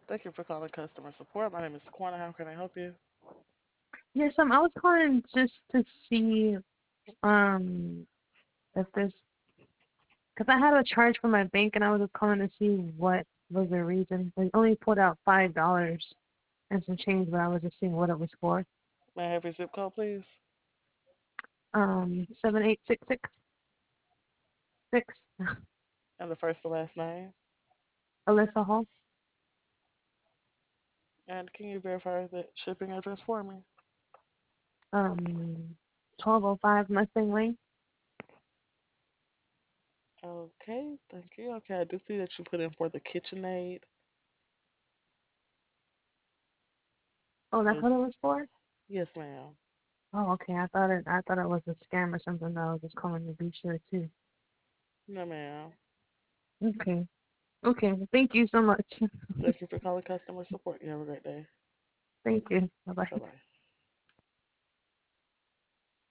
Thank you for calling customer support. My name is Taquana. How can I help you? Yes, I was calling just to see um if this because I had a charge from my bank and I was just calling to see what was the reason. I only pulled out $5 and some change, but I was just seeing what it was for. May I have your zip code, please? 78666. And the first and last name? Alyssa Hall. And can you verify the shipping address for me? Um 1205 Mustang Lane. Okay, thank you. Okay, I do see that you put in for the KitchenAid. Oh, that's Is what it was for? yes, ma'am. Oh, okay. I thought it was a scam or something that I was just calling to be sure too. No, ma'am. Okay. Okay. Well, thank you so much. Thank you for calling customer support. You have a great day. Thank you. Bye Bye bye. bye.